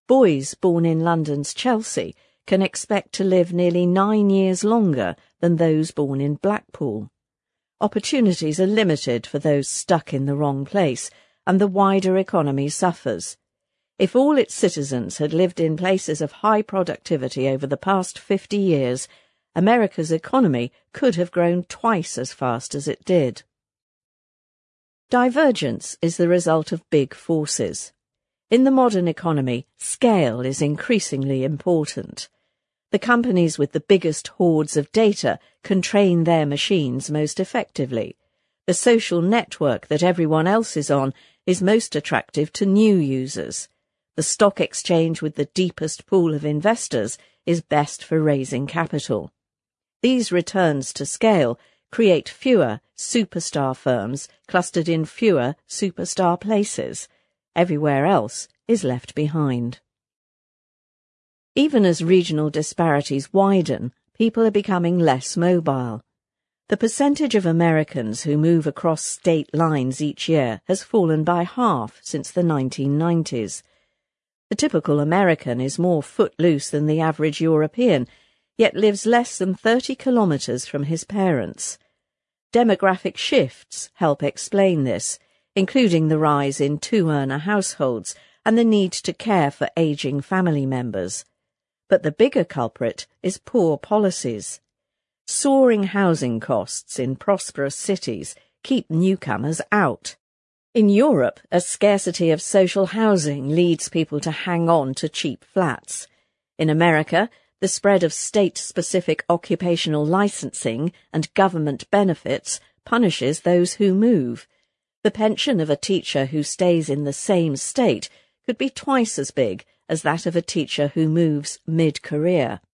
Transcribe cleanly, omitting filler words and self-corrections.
boys born in London's Chelsea can expect to live nearly 9 years longer than those born in Blackpool. Opportunities are limited for those stuck in the wrong place, and the wider economy suffers. If all its citizens had lived in places of high productivity over the past 50 years, America's economy could have grown twice as fast as it did. Divergence is the result of big forces. In the modern economy, scale is increasingly important. The companies with the biggest hoards of data can train their machines most effectively. The social network that everyone else is on is most attractive to new users. The stock exchange with the deepest pool of investors is best for raising capital. These returns to scale create fewer superstar firms clustered in fewer superstar places. Everywhere else is left behind. Even as regional disparities widen, people are becoming less mobile. The percentage of Americans who move across state lines each year has fallen by half since the 1990s. The typical American is more footloose than the average European, yet lives less than 30 kilometres from his parents. Demographic shifts help explain this, including the rise in two-earner households and the need to care for ageing family members. But the bigger culprit is poor policies. Soaring housing costs in prosperous cities keep newcomers out. In Europe, a scarcity of social housing leads people to hang on to cheap flats. In America, the spread of state-specific occupational licensing and government benefits punishes those who move. The pension of a teacher who stays in the same state could be twice as big as that of a teacher who moves mid-career.